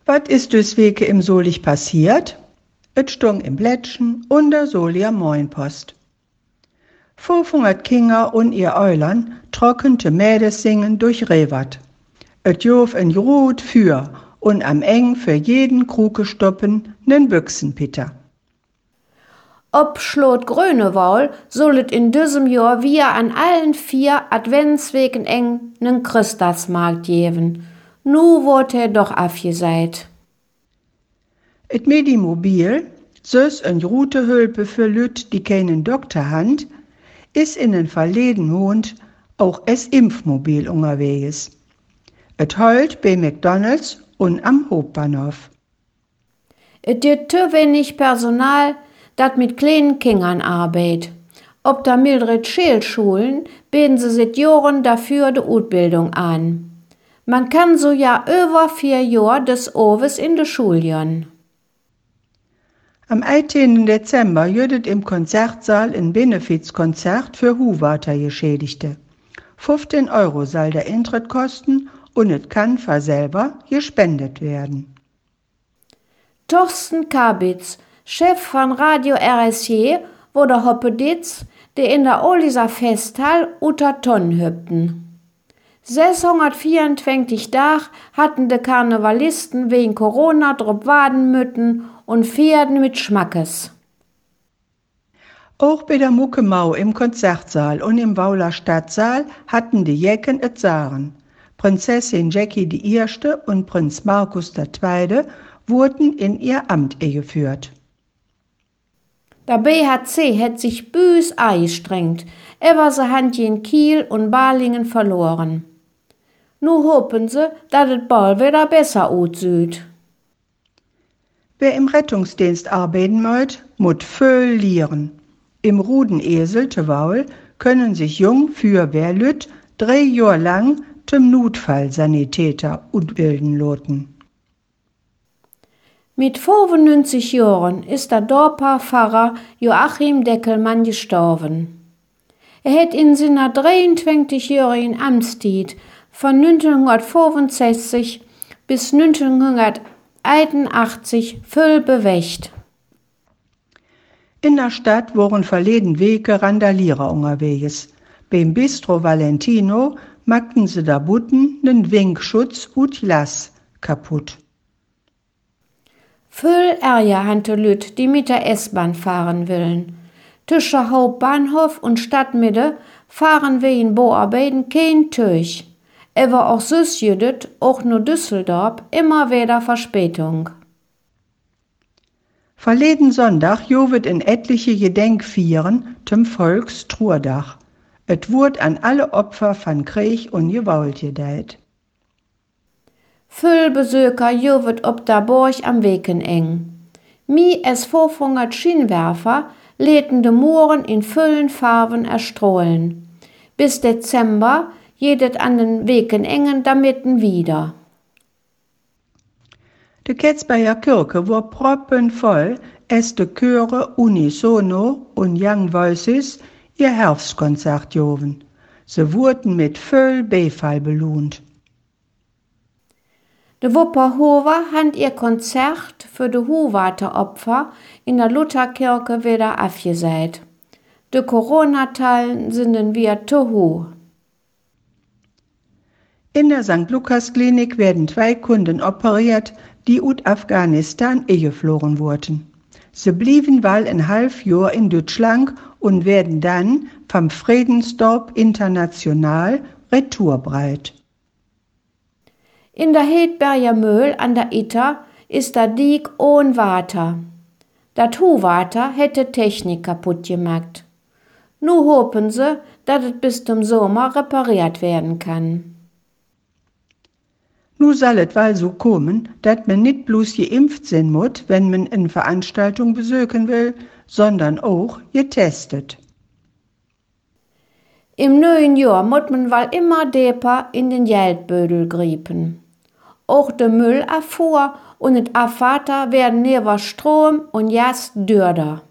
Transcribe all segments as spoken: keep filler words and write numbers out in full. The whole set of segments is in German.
Was ist deswegen im Solich passiert? Et stung im Blättchen und der Solier Moinpost. fünfhundert Kinder und ihr Eulern trockente Mädes singen durch Rewat. Et jof en Jrut für und am eng für jeden Kruke stoppen nen Büchsenpitter. Ob Schlot Grönewohl sollet in diesem Jahr wir an allen vier Adventswegen eng nen Christasmarkt geben. Nu wurd er doch afgeseit. Et Medimobil, sös en Rutehülpe für Lüt, die keinen Doktor hand, is in den verleden Mond auch es Impfmobil unterwegs. Et heult bei McDonalds und am Hauptbahnhof. Et gibt zu wenig Personal, dat mit kleinen Kindern arbeitet. Ob der Mildred Scheel-Schulen bieten sie seit Jahren dafür die Ausbildung an. Man kann so ja über vier Jahre des Oves in de Schuljahren. Am eigenteenten Dezember jüdet im Konzertsaal ein Benefizkonzert für Huhwater-Geschädigte. fünfzehn Euro soll der Eintritt kosten und es kann für selber gespendet werden. Torsten Kabitz, Chef von Radio R S J, wo der Hoppeditz, der in der Oliser Festhall unter Tonnen hüpten. sechshundertvierundzwanzig Tage hatten die Karnevalisten wegen Corona drop waden mütten und Pferden mit Schmackes. Auch bei der Muckemau im Konzertsaal und im Wauler Stadtsaal hatten die Jecken et Sagen. Prinzessin Jackie die Erste und Prinz Markus der Zweite wurden in ihr Amt geführt. Der B H C hat sich büs eingestrengt, ewer se han in Kiel und Balingen verloren. Nu hoffen sie, dass es bald wieder besser aussieht. Wer im Rettungsdienst arbeiten möcht, muss viel lernen. Im Rudenesel te Waul können sich jung Feuerwehrlüt drei Jahre lang zum Notfallsanitäter ausbilden lassen. Mit fünfundneunzig Jahren ist der Dorper Pfarrer Joachim Deckelmann gestorben. Er hat in seiner dreiundzwanzigjährigen Amtszeit von neunzehnhundertfünfundsechzig bis neunzehnhunderteinundachtzig viel bewegt. In der Stadt waren verleden Wege Randalierer unterwegs. Beim Bistro Valentino machten sie da Butten den Winkschutz und Glas kaputt. Viel Ärger hante Lüt, die mit der S-Bahn fahren willen. Zwischen Hauptbahnhof und Stadtmitte fahren wir in Boarbeiden kein Tüch. Aber auch süß jüdet, auch nur Düsseldorf, immer wieder Verspätung. Verleden Sonntag jovet in etliche Gedenkvieren zum Volkstruhdach. Et wurd an alle Opfer von Krieg und Gewalt gedeiht. Viel Besucher jovet ob der Burg am Weken eng. Mi es fünfhundert Scheinwerfer läden de Mooren in vollen Farben erstrahlen. Bis Dezember jedet an den Weken engen damit wieder. De Ketzbayer Kirche war proppenvoll, es de Chöre unisono und Young Voices ihr Herbstkonzert joven. Sie wurden mit voll Beifall belohnt. De Wupperhofer hat ihr Konzert für de Huhwateropfer in der Lutherkirche wieder abgeseit. De Corona-Teilen sind wir zu hoch. In der Sankt Lukas Klinik werden zwei Kunden operiert, die aus Afghanistan eingeflogen wurden. Sie blieben wohl ein halb Jahr in Deutschland und werden dann vom Friedensdorf International retourbreit. In der Hedberger Mühl an der Itter ist der Diek ohne Water. Dat Huhwater hätte Technik kaputt gemacht. Nu hoffen sie, dass es bis zum Sommer repariert werden kann. Nu soll es wohl so kommen, dass man nicht bloß geimpft sein muss, wenn man eine Veranstaltung besuchen will, sondern auch getestet. Im neuen Jahr muss man wohl immer deeper in den Geldbödel griepen. Auch der Müllabfuhr und das Abwater werden neben Strom und Gas dürder.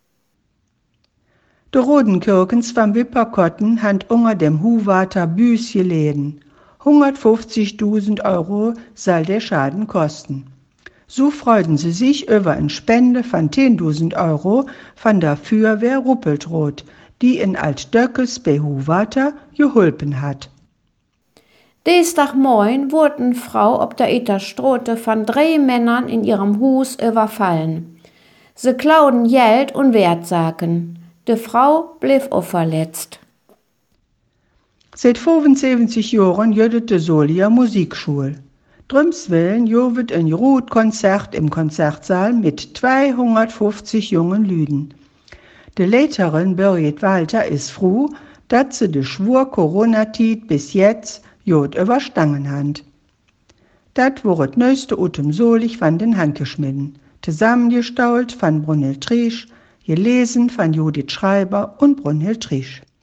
Die Rodenkirchens vom Wipperkotten haben unter dem Huhwater Büs geleden. hundertfünfzigtausend Euro soll der Schaden kosten. So freuten sie sich über eine Spende von zehntausend Euro von der Feuerwehr Ruppeltrot, die in Altdöckes bei Hohwater geholfen hat. Dienstagmorgen wurde eine Frau op der Eterstrote von drei Männern in ihrem Hus überfallen. Sie klauten Geld und Wertsachen. Die Frau blieb auch verletzt. Seit fünfundsiebzig Jahren jödet de Solier Musikschule. Drümswillen jovet ein Rotkonzert im Konzertsaal mit zweihundertfünfzig jungen Lüden. De Leiterin Birgit Walter ist froh, dass sie de schwur Corona-Tiet bis jetzt jod überstangen hat. Dat wurde neueste Utem Solich von den Handgeschmiden, zusammengestaut von Brunhild Triesch, gelesen von Judith Schreiber und Brunhild Triesch.